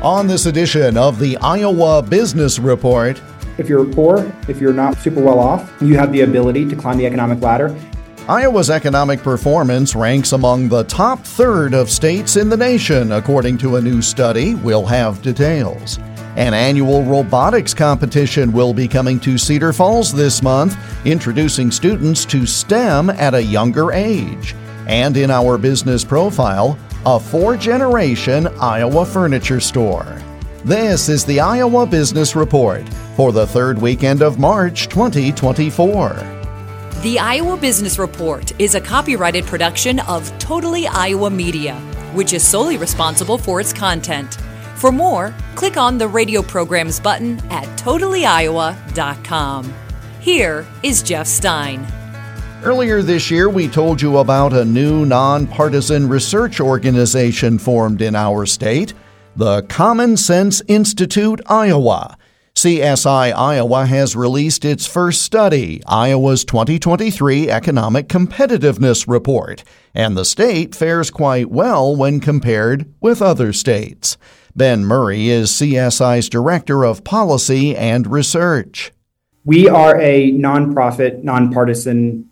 On this edition of the Iowa Business Report, if you're poor, if you're not super well off, you have the ability to climb the economic ladder. Iowa's economic performance ranks among the top third of states in the nation, according to a new study. We'll have details. An annual robotics competition will be coming to Cedar Falls this month, introducing students to STEM at a younger age. And in our business profile, a four-generation Iowa furniture store. This is the Iowa Business Report for the third weekend of March 2024. The Iowa Business Report is a copyrighted production of Totally Iowa Media, which is solely responsible for its content. For more, click on the radio programs button at totallyiowa.com. Here is Jeff Stein. Earlier this year, we told you about a new nonpartisan research organization formed in our state, the Common Sense Institute Iowa. CSI Iowa has released its first study, Iowa's 2023 Economic Competitiveness Report, and the state fares quite well when compared with other states. Ben Murray is CSI's Director of Policy and Research. We are a nonprofit, nonpartisan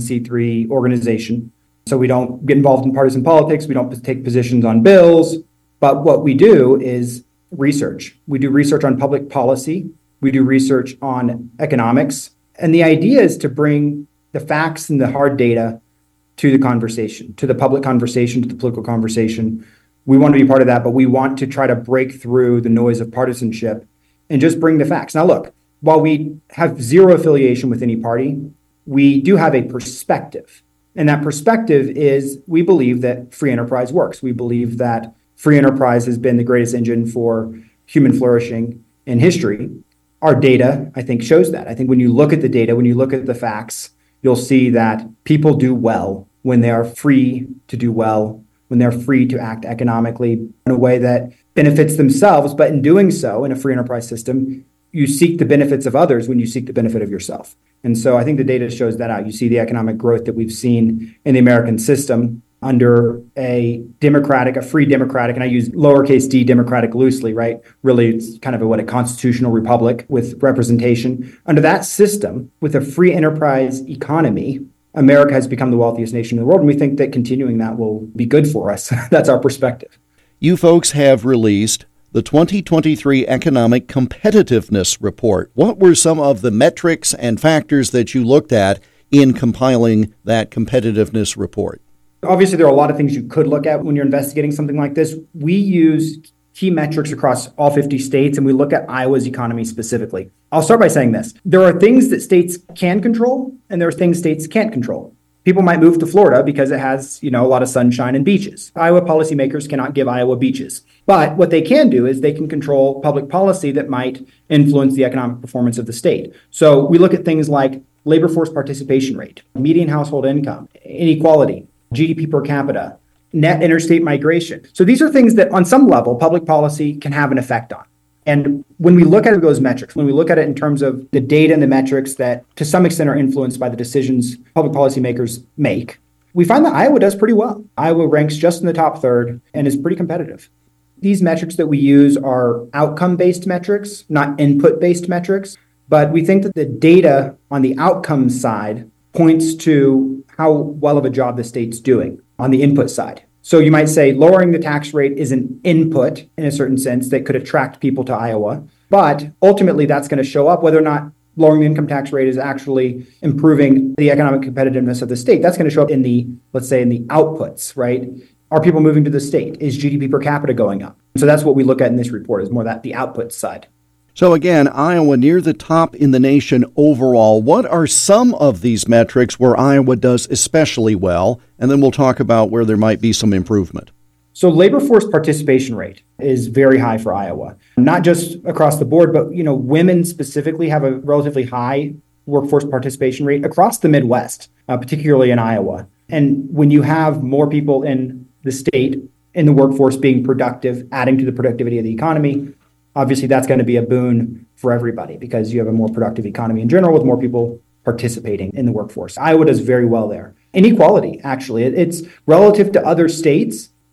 501c3 organization. So we don't get involved in partisan politics. We don't take positions on bills. But what we do is research. We do research on public policy. We do research on economics. And the idea is to bring the facts and the hard data to the conversation, to the public conversation, to the political conversation. We want to be part of that, but we want to try to break through the noise of partisanship and just bring the facts. Now, look, while we have zero affiliation with any party, we do have a perspective. And that perspective is we believe that free enterprise works. We believe that free enterprise has been the greatest engine for human flourishing in history. Our data, I think, shows that. I think when you look at the data, when you look at the facts, you'll see that people do well when they are free to do well, when they're free to act economically in a way that benefits themselves. But in doing so, in a free enterprise system, you seek the benefits of others when you seek the benefit of yourself. And so I think the data shows that out. You see the economic growth that we've seen in the American system under a free democratic, and I use lowercase d democratic loosely, right? Really, it's kind of a constitutional republic with representation. Under that system, with a free enterprise economy, America has become the wealthiest nation in the world, and we think that continuing that will be good for us. That's our perspective. You folks have released the 2023 Economic Competitiveness Report. What were some of the metrics and factors that you looked at in compiling that competitiveness report? Obviously, there are a lot of things you could look at when you're investigating something like this. We use key metrics across all 50 states, and we look at Iowa's economy specifically. I'll start by saying this. There are things that states can control, and there are things states can't control. People might move to Florida because it has, a lot of sunshine and beaches. Iowa policymakers cannot give Iowa beaches. But what they can do is they can control public policy that might influence the economic performance of the state. So we look at things like labor force participation rate, median household income, inequality, GDP per capita, net interstate migration. So these are things that on some level, public policy can have an effect on. And when we look at those metrics, when we look at it in terms of the data and the metrics that to some extent are influenced by the decisions public policymakers make, we find that Iowa does pretty well. Iowa ranks just in the top third and is pretty competitive. These metrics that we use are outcome-based metrics, not input-based metrics. But we think that the data on the outcome side points to how well of a job the state's doing on the input side. So you might say lowering the tax rate is an input in a certain sense that could attract people to Iowa. But ultimately, that's going to show up whether or not lowering the income tax rate is actually improving the economic competitiveness of the state. That's going to show up in let's say, in the outputs, right? Are people moving to the state? Is GDP per capita going up? So that's what we look at in this report, is more that the output side. So again, Iowa near the top in the nation overall. What are some of these metrics where Iowa does especially well? And then we'll talk about where there might be some improvement. So labor force participation rate is very high for Iowa, not just across the board, but women specifically have a relatively high workforce participation rate across the Midwest, particularly in Iowa. And when you have more people in the state in the workforce being productive, adding to the productivity of the economy, obviously that's going to be a boon for everybody because you have a more productive economy in general with more people participating in the workforce. Iowa does very well there. Inequality, actually, it's relative to other states.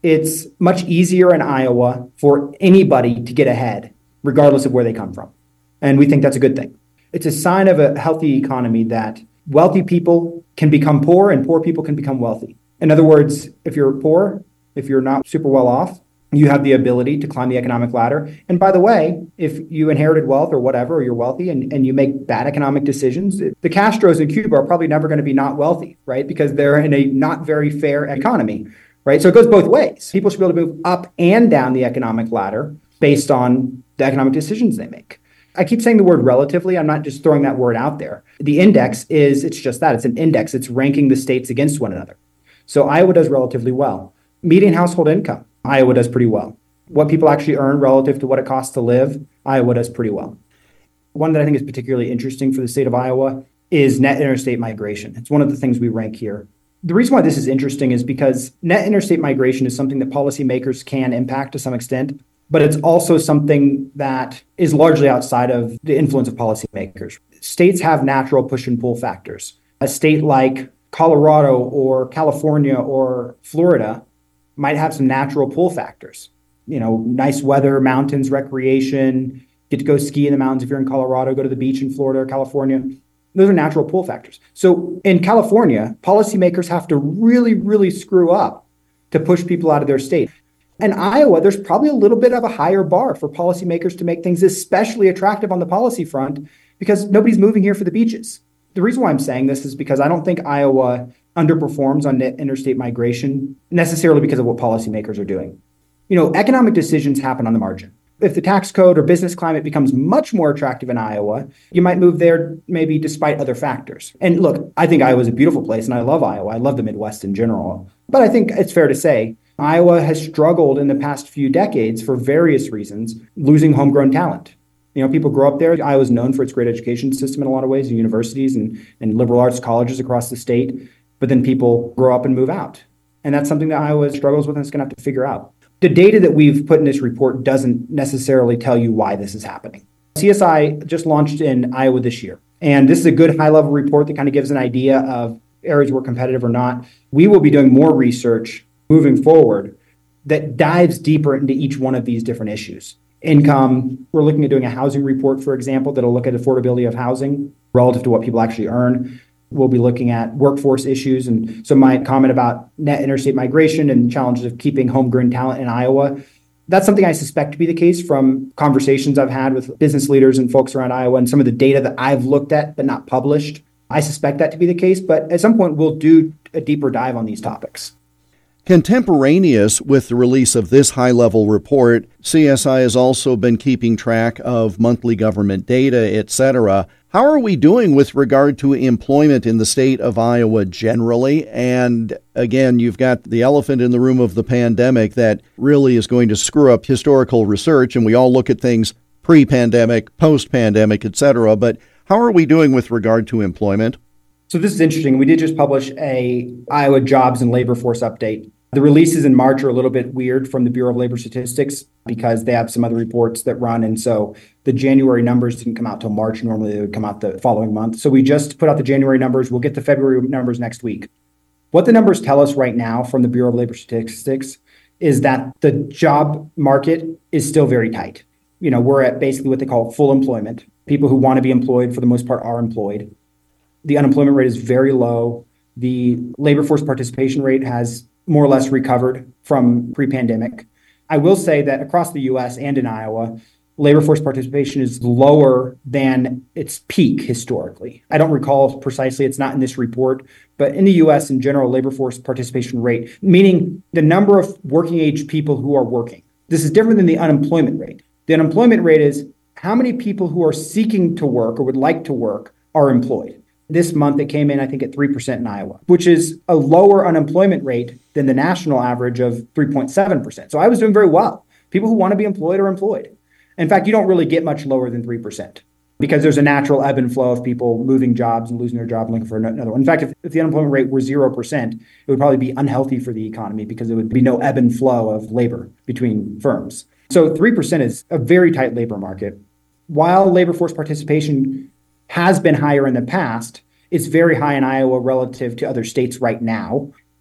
it's much easier in Iowa for anybody to get ahead, regardless of where they come from. And we think that's a good thing. It's a sign of a healthy economy that wealthy people can become poor and poor people can become wealthy. In other words, if you're poor, if you're not super well off, you have the ability to climb the economic ladder. And by the way, if you inherited wealth or whatever, or you're wealthy and you make bad economic decisions, the Castros in Cuba are probably never going to be not wealthy, right? Because they're in a not very fair economy, right? So it goes both ways. People should be able to move up and down the economic ladder based on the economic decisions they make. I keep saying the word relatively. I'm not just throwing that word out there. The index it's just that. It's an index. It's ranking the states against one another. So Iowa does relatively well. Median household income, Iowa does pretty well. What people actually earn relative to what it costs to live, Iowa does pretty well. One that I think is particularly interesting for the state of Iowa is net interstate migration. It's one of the things we rank here. The reason why this is interesting is because net interstate migration is something that policymakers can impact to some extent, but it's also something that is largely outside of the influence of policymakers. States have natural push and pull factors. A state like Colorado or California or Florida might have some natural pull factors. Nice weather, mountains, recreation, get to go ski in the mountains if you're in Colorado, go to the beach in Florida or California. Those are natural pull factors. So in California, policymakers have to really, really screw up to push people out of their state. In Iowa, there's probably a little bit of a higher bar for policymakers to make things especially attractive on the policy front because nobody's moving here for the beaches. The reason why I'm saying this is because I don't think Iowa underperforms on net interstate migration necessarily because of what policymakers are doing. Economic decisions happen on the margin. If the tax code or business climate becomes much more attractive in Iowa, you might move there maybe despite other factors. And look, I think Iowa is a beautiful place and I love Iowa. I love the Midwest in general. But I think it's fair to say Iowa has struggled in the past few decades for various reasons, losing homegrown talent. People grow up there. Iowa is known for its great education system in a lot of ways, universities and liberal arts colleges across the state. But then people grow up and move out. And that's something that Iowa struggles with and it's going to have to figure out. The data that we've put in this report doesn't necessarily tell you why this is happening. CSI just launched in Iowa this year. And this is a good high-level report that kind of gives an idea of areas where competitive or not. We will be doing more research moving forward that dives deeper into each one of these different issues. Income, we're looking at doing a housing report, for example, that'll look at affordability of housing relative to what people actually earn. We'll be looking at workforce issues. And so my comment about net interstate migration and challenges of keeping homegrown talent in Iowa, that's something I suspect to be the case from conversations I've had with business leaders and folks around Iowa and some of the data that I've looked at but not published. I suspect that to be the case, but at some point we'll do a deeper dive on these topics. Contemporaneous with the release of this high-level report, CSI has also been keeping track of monthly government data, etc. How are we doing with regard to employment in the state of Iowa generally? And again, you've got the elephant in the room of the pandemic that really is going to screw up historical research, and we all look at things pre-pandemic, post-pandemic, etc. But how are we doing with regard to employment? So this is interesting. We did just publish a Iowa jobs and labor force update. The releases in March are a little bit weird from the Bureau of Labor Statistics because they have some other reports that run. And so the January numbers didn't come out till March. Normally they would come out the following month. So we just put out the January numbers. We'll get the February numbers next week. What the numbers tell us right now from the Bureau of Labor Statistics is that the job market is still very tight. We're at basically what they call full employment. People who want to be employed for the most part are employed. The unemployment rate is very low. The labor force participation rate has more or less recovered from pre-pandemic. I will say that across the U.S. and in Iowa, labor force participation is lower than its peak historically. I don't recall precisely, it's not in this report, but in the U.S. in general, labor force participation rate, meaning the number of working age people who are working. This is different than the unemployment rate. The unemployment rate is how many people who are seeking to work or would like to work are employed. This month, it came in, I think, at 3% in Iowa, which is a lower unemployment rate than the national average of 3.7%. So I was doing very well. People who want to be employed are employed. In fact, you don't really get much lower than 3% because there's a natural ebb and flow of people moving jobs and losing their job and looking for another one. In fact, if the unemployment rate were 0%, it would probably be unhealthy for the economy because there would be no ebb and flow of labor between firms. So 3% is a very tight labor market. While labor force participation has been higher in the past, it's very high in Iowa relative to other states right now.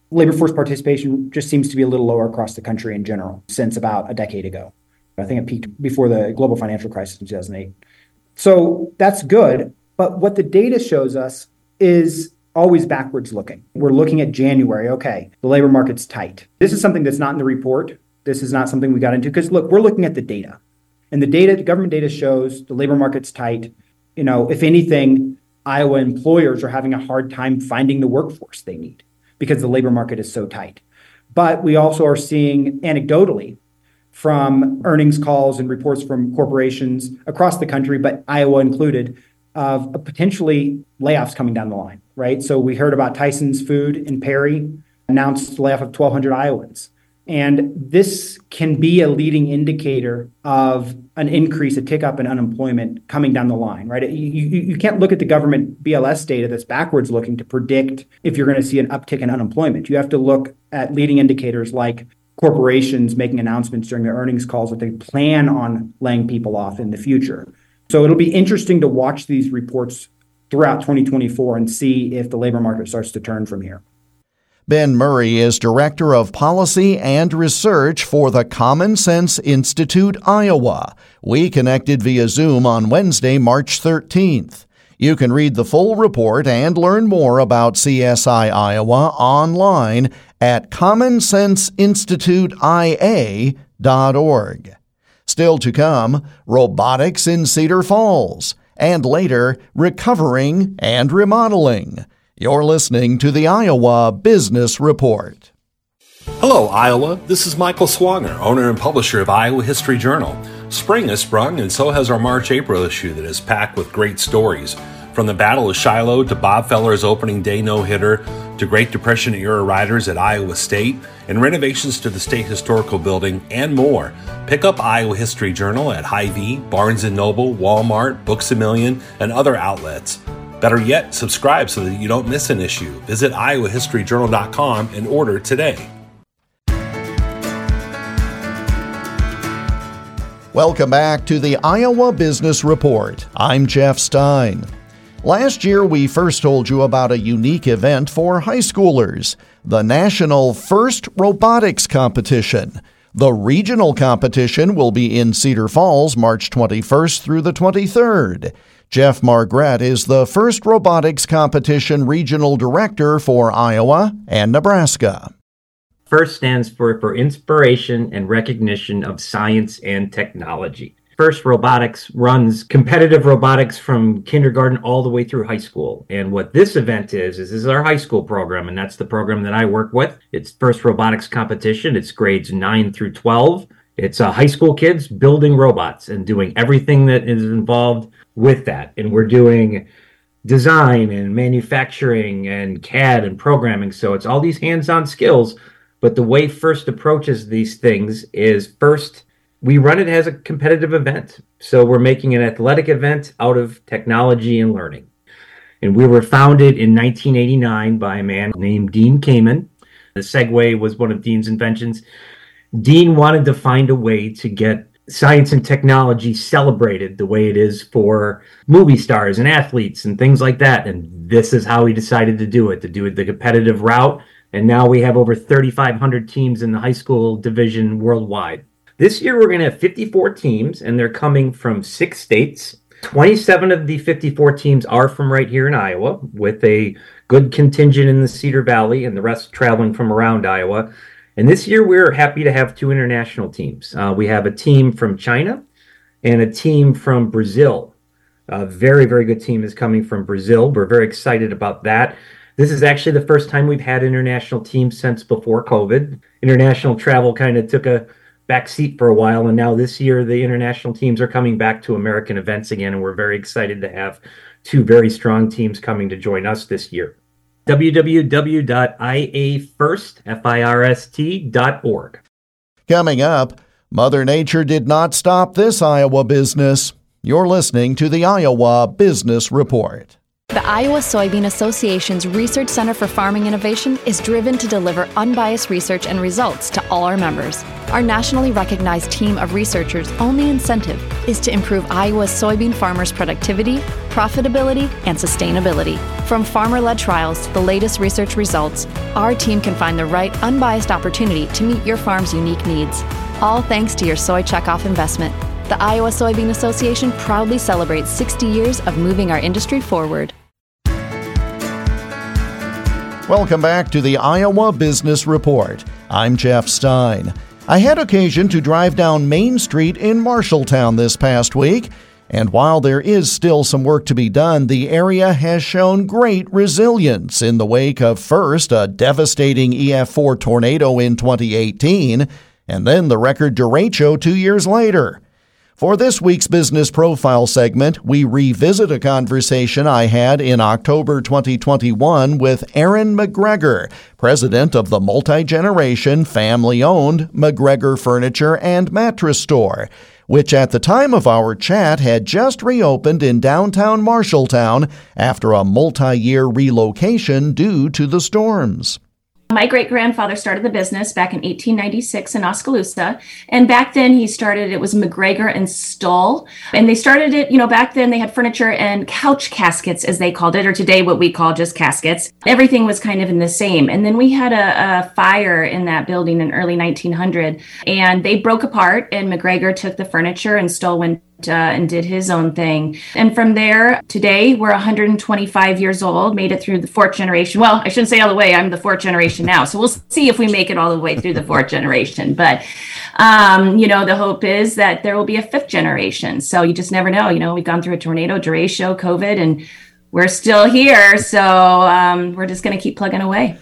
labor force participation just seems to be a little lower across the country in general since about a decade ago. I think it peaked before the global financial crisis in 2008. So that's good. But what the data shows us is always backwards looking. We're looking at January. Okay, the labor market's tight. This is something that's not in the report. This is not something we got into because, look, we're looking at the data. And the data, the government data shows the labor market's tight. If anything, Iowa employers are having a hard time finding the workforce they need because the labor market is so tight. But we also are seeing anecdotally from earnings calls and reports from corporations across the country, but Iowa included, of potentially layoffs coming down the line, right? So we heard about Tyson's Food in Perry announced the layoff of 1,200 Iowans. And this can be a leading indicator of an increase, a tick up in unemployment coming down the line, right? You can't look at the government BLS data that's backwards looking to predict if you're going to see an uptick in unemployment. You have to look at leading indicators like corporations making announcements during their earnings calls that they plan on laying people off in the future. So it'll be interesting to watch these reports throughout 2024 and see if the labor market starts to turn from here. Ben Murray is Director of Policy and Research for the Common Sense Institute, Iowa. We connected via Zoom on Wednesday, March 13th. You can read the full report and learn more about CSI Iowa online at commonsenseinstituteia.org. Still to come, robotics in Cedar Falls, and later, recovering and remodeling. You're listening to the Iowa Business Report. Hello, Iowa. This is Michael Swanger, owner and publisher of Iowa History Journal. Spring has sprung, and so has our March-April issue that is packed with great stories. From the Battle of Shiloh to Bob Feller's opening day no-hitter to Great Depression-era riders at Iowa State and renovations to the State Historical Building and more. Pick up Iowa History Journal at Hy-Vee, Barnes & Noble, Walmart, Books-A-Million, and other outlets. Better yet, subscribe so that you don't miss an issue. Visit iowahistoryjournal.com and order today. Welcome back to the Iowa Business Report. I'm Jeff Stein. Last year, we first told you about a unique event for high schoolers, the National First Robotics Competition. The regional competition will be in Cedar Falls, March 21st through the 23rd. Jeff Margret is the First Robotics Competition Regional Director for Iowa and Nebraska. FIRST stands for Inspiration and Recognition of Science and Technology. FIRST Robotics runs competitive robotics from kindergarten all the way through high school. And what this event is this is our high school program, and that's the program that I work with. It's FIRST Robotics Competition. It's grades 9 through 12. It's high school kids building robots and doing everything that is involved with that. And we're doing design and manufacturing and CAD and programming. So it's all these hands-on skills. But the way FIRST approaches these things is first, we run it as a competitive event. So we're making an athletic event out of technology and learning. And we were founded in 1989 by a man named Dean Kamen. The Segway was one of Dean's inventions. Dean wanted to find a way to get science and technology celebrated the way it is for movie stars and athletes and things like that. And this is how he decided to do it the competitive route. And now we have over 3,500 teams in the high school division worldwide. This year we're going to have 54 teams, and they're coming from 6 states. 27 of the 54 teams are from right here in Iowa, with a good contingent in the Cedar Valley and the rest traveling from around Iowa. And this year, we're happy to have 2 international teams. We have a team from China and a team from Brazil. A very, very good team is coming from Brazil. We're very excited about that. This is actually the first time we've had international teams since before COVID. International travel kind of took a back seat for a while, and now this year, the international teams are coming back to American events again, and we're very excited to have 2 very strong teams coming to join us this year. www.iafirst.org. Coming up, Mother Nature did not stop this Iowa business. You're listening to the Iowa Business Report. The Iowa Soybean Association's Research Center for Farming Innovation is driven to deliver unbiased research and results to all our members. Our nationally recognized team of researchers' only incentive is to improve Iowa's soybean farmers' productivity, profitability, and sustainability. From farmer-led trials to the latest research results, our team can find the right unbiased opportunity to meet your farm's unique needs. All thanks to your soy checkoff investment. The Iowa Soybean Association proudly celebrates 60 years of moving our industry forward. Welcome back to the Iowa Business Report. I'm Jeff Stein. I had occasion to drive down Main Street in Marshalltown this past week, and while there is still some work to be done, the area has shown great resilience in the wake of first a devastating EF4 tornado in 2018, and then the record derecho 2 years later. For this week's Business Profile segment, we revisit a conversation I had in October 2021 with Aaron McGregor, president of the multi-generation, family-owned McGregor Furniture and Mattress Store, which at the time of our chat had just reopened in downtown Marshalltown after a multi-year relocation due to the storms. My great-grandfather started the business back in 1896 in Oskaloosa. And back then it was McGregor and Stoll. And they started it, back then they had furniture and couch caskets, as they called it, or today what we call just caskets. Everything was kind of in the same. And then we had a fire in that building in early 1900, and they broke apart, and McGregor took the furniture and Stoll went and did his own thing. And from there, today, we're 125 years old, made it through the fourth generation. Well, I shouldn't say all the way. I'm the fourth generation now. So we'll see if we make it all the way through the fourth generation. But, the hope is that there will be a fifth generation. So you just never know. We've gone through a tornado, derecho, COVID, and we're still here. So we're just going to keep plugging away.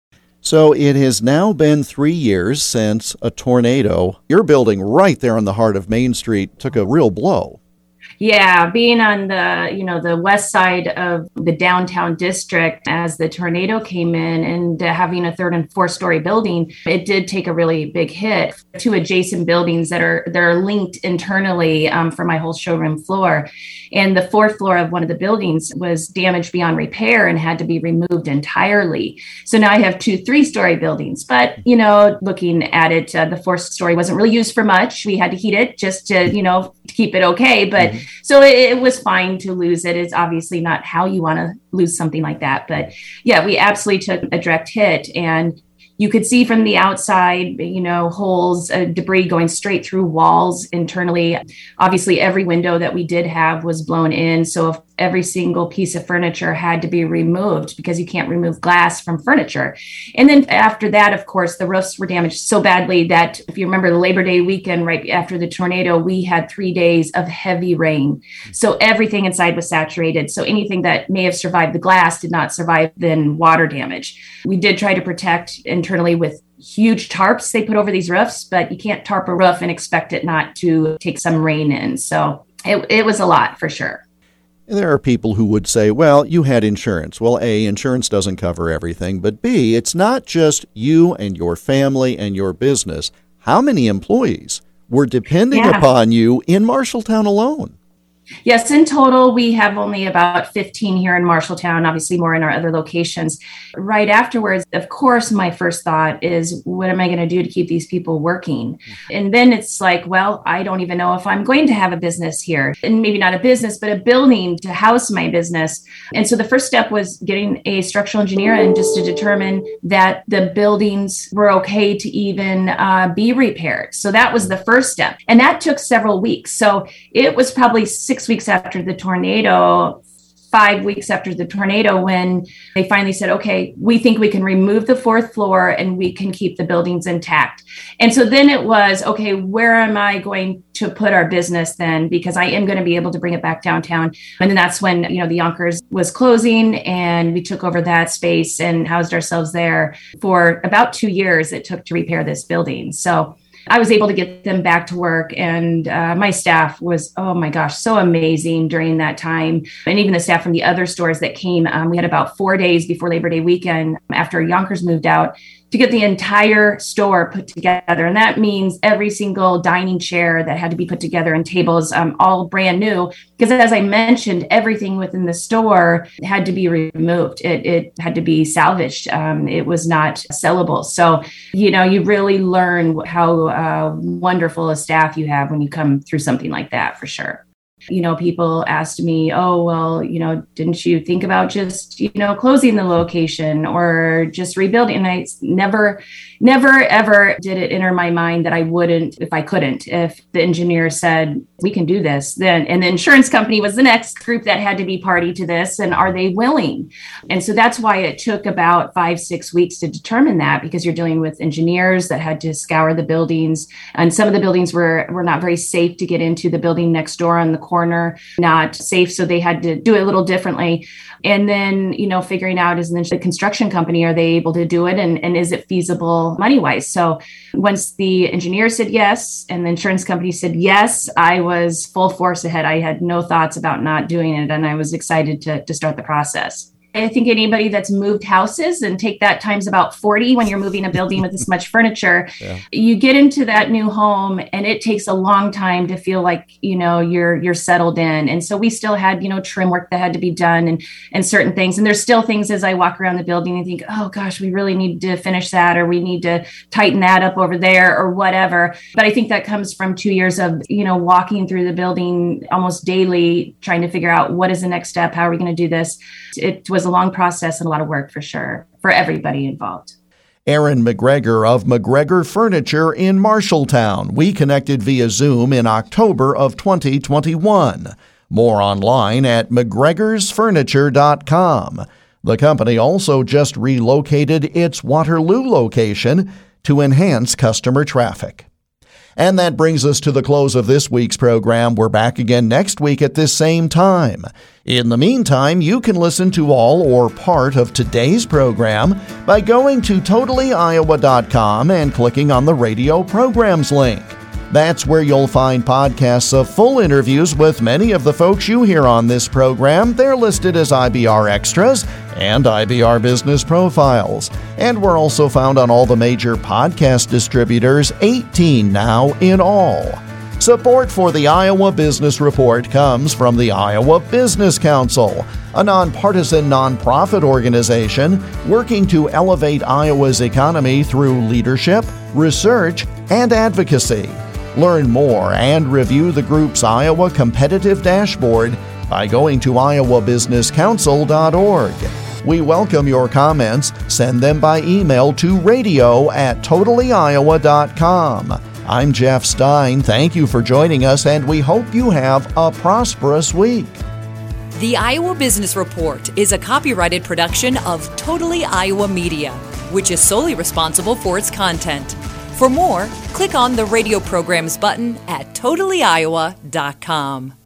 So it has now been 3 years since a tornado. Your building right there in the heart of Main Street took a real blow. Yeah, being on the west side of the downtown district as the tornado came in and having a third and fourth story building, it did take a really big hit. Two adjacent buildings that are linked internally for my whole showroom floor. And the fourth floor of one of the buildings was damaged beyond repair and had to be removed entirely. So now I have 2 3-story buildings. But, looking at it, the fourth story wasn't really used for much. We had to heat it just to keep it okay. But so it was fine to lose it. It's obviously not how you want to lose something like that. But yeah, we absolutely took a direct hit. And you could see from the outside, holes, debris going straight through walls internally. Obviously, every window that we did have was blown in. So if every single piece of furniture had to be removed because you can't remove glass from furniture. And then after that, of course, the roofs were damaged so badly that if you remember the Labor Day weekend right after the tornado, we had 3 days of heavy rain. So everything inside was saturated. So anything that may have survived the glass did not survive then water damage. We did try to protect internally with huge tarps they put over these roofs, but you can't tarp a roof and expect it not to take some rain in. So it was a lot for sure. There are people who would say, well, you had insurance. Well, A, insurance doesn't cover everything, but B, it's not just you and your family and your business. How many employees were depending upon you in Marshalltown alone? Yes, in total, we have only about 15 here in Marshalltown, obviously more in our other locations. Right afterwards, of course, my first thought is, what am I going to do to keep these people working? And then it's like, well, I don't even know if I'm going to have a business here. And maybe not a business, but a building to house my business. And so the first step was getting a structural engineer and just to determine that the buildings were okay to even be repaired. So that was the first step. And that took several weeks. So it was probably 6 weeks after the tornado, 5 weeks after the tornado, when they finally said, okay, we think we can remove the fourth floor and we can keep the buildings intact. And so then it was, okay, where am I going to put our business then? Because I am going to be able to bring it back downtown. And then that's when, the Yonkers was closing and we took over that space and housed ourselves there for about 2 years it took to repair this building. So I was able to get them back to work, and my staff was, oh my gosh, so amazing during that time. And even the staff from the other stores that came, we had about 4 days before Labor Day weekend after Yonkers moved out to get the entire store put together. And that means every single dining chair that had to be put together and tables, all brand new. Because as I mentioned, everything within the store had to be removed. It had to be salvaged. It was not sellable. So, you really learn how wonderful a staff you have when you come through something like that, for sure. People asked me, oh, well, didn't you think about just, closing the location or just rebuilding? And I never, ever did it enter my mind that I wouldn't if I couldn't. If the engineer said, we can do this, then, and the insurance company was the next group that had to be party to this. And are they willing? And so that's why it took about 5-6 weeks to determine that, because you're dealing with engineers that had to scour the buildings. And some of the buildings were not very safe to get into. The building next door on the corner, not safe. So they had to do it a little differently. And then, figuring out, is the construction company, are they able to do it? And is it feasible money-wise? So once the engineer said yes, and the insurance company said yes, I was full force ahead. I had no thoughts about not doing it. And I was excited to start the process. I think anybody that's moved houses, and take that times about 40 when you're moving a building with this much furniture, you get into that new home and it takes a long time to feel like, you're settled in. And so we still had, trim work that had to be done and certain things. And there's still things as I walk around the building and think, oh gosh, we really need to finish that, or we need to tighten that up over there or whatever. But I think that comes from 2 years of, walking through the building almost daily, trying to figure out what is the next step? How are we going to do this? It was a long process and a lot of work for sure, for everybody involved. Erin McGregor of McGregor Furniture in Marshalltown. We connected via Zoom in October of 2021. More online at mcgregorsfurniture.com. The company also just relocated its Waterloo location to enhance customer traffic. And that brings us to the close of this week's program. We're back again next week at this same time. In the meantime, you can listen to all or part of today's program by going to totallyiowa.com and clicking on the radio programs link. That's where you'll find podcasts of full interviews with many of the folks you hear on this program. They're listed as IBR Extras and IBR Business Profiles. And we're also found on all the major podcast distributors, 18 now in all. Support for the Iowa Business Report comes from the Iowa Business Council, a nonpartisan nonprofit organization working to elevate Iowa's economy through leadership, research, and advocacy. Learn more and review the group's Iowa Competitive Dashboard by going to iowabusinesscouncil.org. We welcome your comments. Send them by email to radio@totallyiowa.com. I'm Jeff Stein. Thank you for joining us, and we hope you have a prosperous week. The Iowa Business Report is a copyrighted production of Totally Iowa Media, which is solely responsible for its content. For more, click on the radio programs button at totallyiowa.com.